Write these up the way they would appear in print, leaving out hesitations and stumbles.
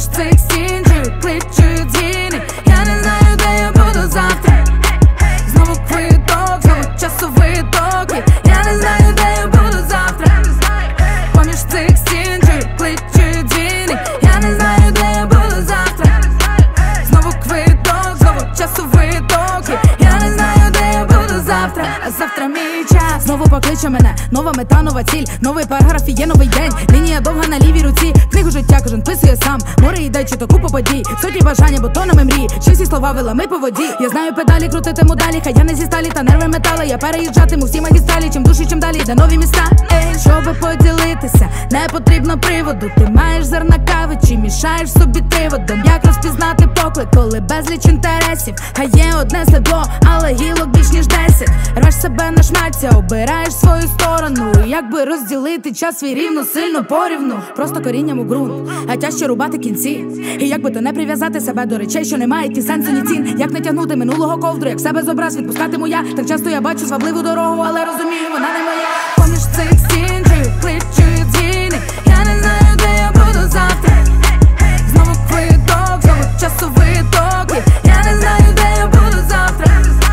Поміж цих стін кличуть дзвіни. Я не знаю, де я буду завтра. Знову квиток, знову часовий ток. Я не знаю, де я буду завтра. Поміж цих стін кличуть дзвіни. Я не знаю, де я буду завтра. Знову квиток, знову часовий ток. Я не знаю, де я буду завтра. А завтра мій час. Знову покличе мене, нова мета, нова ціль. Новий параграф і є новий день. Лінія довга на лівій руці. Книгу життя кожен писує сам. Море йде, чи то купа подій. Сотні бажання, бутонами мрій. Ще всі слова вилами по воді. Я знаю педалі, крутитиму далі. Хай я не зі сталі та нерви метали. Я переїжджатиму всі магістралі. Чим душі, чим далі, де нові міста. Щоби поділитися, не потрібно приводу. Ти маєш зерна кави, чи мішаєш собі приводом. Як розпізнати поклик, коли безліч інтересів. Хай є одне седло, але гілок більш ніж 10. Рвеш себе на шмаття, обираєш свою сторону. Якби розділити час свій рівно, сильно порівну. Просто корінням у ґрунт, а тяжче рубати кінці. І якби то не прив'язати себе до речей, що не мають ні сенсу, ні цін. Як не тягнути минулого ковдру, як себе з образ відпускатиму я. Так часто я бачу звабливу дорогу, але розумію, вона не моя. Поміж цих стін кличуть дзвіни. Я не знаю, де я буду завтра. Знову квиток, знову часовий ток. Я не знаю, де я буду завтра.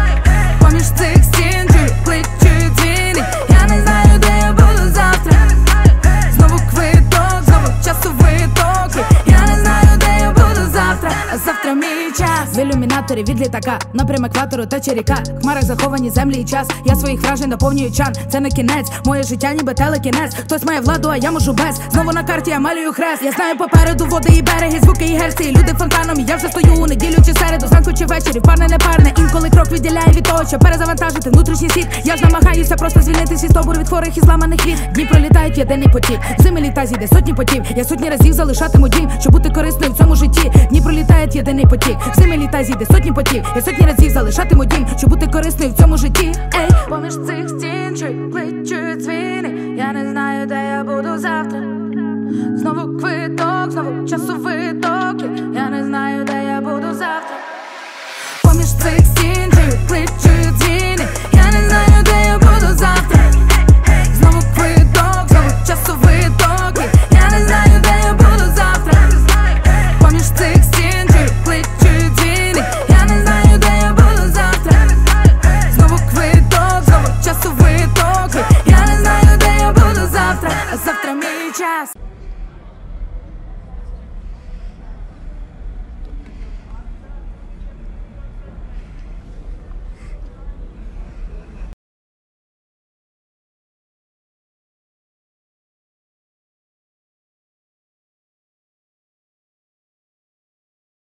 Поміж цих стін кличуть дзвіни. Я не знаю, де я буду завтра. Знову квиток, знову часовий ток. Я не знаю, де я буду завтра. А завтра мій час. В ілюмінаторі від літака, напрям екватору тече ріка. В хмарах заховані землі і час. Я своїх вражень наповнюю чан. Це не кінець, моє життя ніби телекінець. Хтось має владу, а я можу без. Знову на карті я малюю хрест. Я знаю попереду води і береги, звуки і герці, і люди фонтаном. І я вже стою у неділю чи середу, зранку чи ввечері, парне не парне. Інколи крок відділяє від того, щоб перезавантажити внутрішній світ. Я ж намагаюся просто звільнити свій стобур від хворих і зламаних віт. Дні пролітають в єдиний потік. Зими літа зійде сотні потів. Я сотні разів залишатиму дім, щоб бути корисною в цьому житті. Дні пролітають в єдиний потік. Зими літа зійде сотні потів. Я сотні разів залишатиму дім, щоб бути корисною в цьому житті. Ей, поміж цих стін кличуть дзвіни. Я не знаю, де я буду завтра. Знову квиток, знову часовий ток. Я не знаю, де я буду завтра. Поміж цих